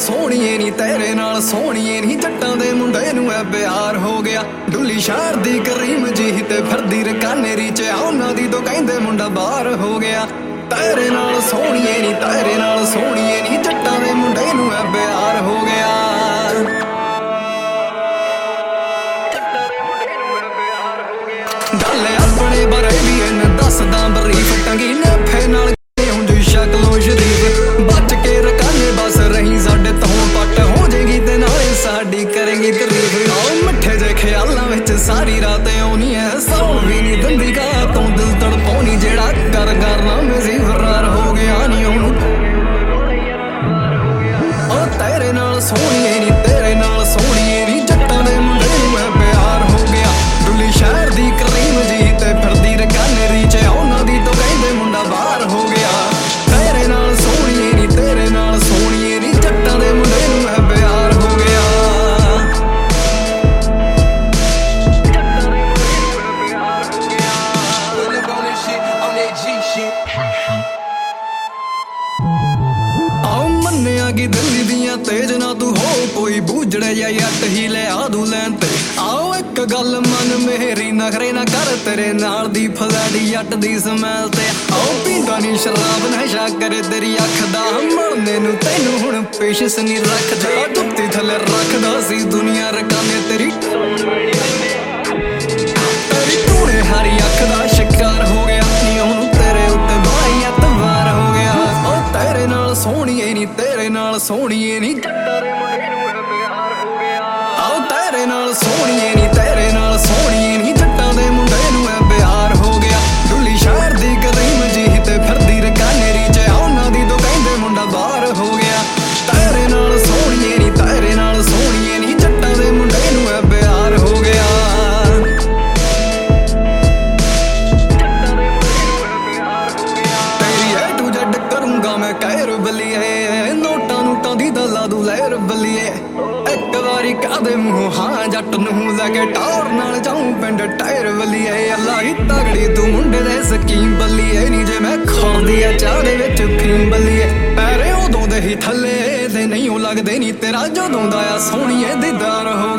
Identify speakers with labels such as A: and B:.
A: सोहणीए नी तेरे नाल सोहणीए नी जट्टां दे मुंडे नूं ऐ प्यार हो गया। डुल्ली शहर दी करीम जी ते फिरदी रकानेरी च उन्हां दी तो कहंदे मुंडा बाहर हो गया। तेरे नाल सोहणीए नी तेरे नाल सोहणीए नी जट्टां दे मुंडे नूं ऐ प्यार हो गया। गल अपने बारे भी इन्ने दसदा बरीफ टंगी ने फे नाल शक्लों शरीफ बच के रखाने बस रही साडे तो पट हो जाएगी ते नाले साडी करेंगी तारीफ। आओ मिठे जे ख्यालां विच सारी रात आउनी है सौण भी नहीं दिंदी गा तू दिल तड़पाउनी जेड़ा कर करना सी फरार हो गया नी हुण। ओ तेरे नाल सोहणीए नी तेरे नाल सोहणीए नी जट्टां दे मुंडे नूं ऐ प्यार हो गया। डुल्ली शहर दी करीम जी ते फिरदी रकानेरी च उन्हां दी तो कहंदे मुंडा बाहर हो गया। तेरे नाल सोहणीए नी तेरे नाल सोहणीए नी जट्टां दे मुंडे नूं ऐ प्यार हो गया। आओ मन्निया कि दिल्ली दियां तेज ना तू हो कोई बूझड़े या यट ही ले आदू लैन ते। आओ एक गल मन मेरी नखरे ना कर तेरे नाल दी फलैडी जट दी समैल ते। आओ पींदा नी शराब नशा करे तेरी अख दा मरने नूं तैनूं हुण पेशस नी रखदा जुत्ती थले रखदा सी दुनिया रकाने तेरी तेरी टूणे हारी अख दा शिकार हो गया नी हुण तेरे उत्ते भाई एतवार हो गया। ओ तेरे नाल सोहणीए नी तेरे नाल सोहणीए नी जट्टां दे मुंडे नूं ऐ प्यार हो गया। आओ तेरे नाल सोहणीए नी तेरे नाल सोहणीए नी जट्टां दे मुंडे नूं ऐ प्यार हो गया। डुल्ली शहर दी करीम जी ते फिरदी रकानेरी च उन्हां दी तो कहंदे मुंडा बाहर हो गया। तेरे नाल सोहणीए नी तेरे नाल सोहणीए नी जट्टां दे मुंडे नूं ऐ प्यार हो गया। तेरी A to Z करूंगा मैं कैर बलिए नोटां नूटां दी दला दू लहर बलिए। एक वारी कहदे मूंहों हाँ जट नूं लैके टौर नाल जाऊं पिंड टायर बलिए। अल्लाह ही तगड़ी तू मुंडे दे स्कीम बलिए नी जे मैं खोरदी आ चाह दे विच फीम बलिए। पैरे उदों दे ही थल्ले ते नहीं लगदे नी तेरा जदों दा आ सोहणीए दीदार हो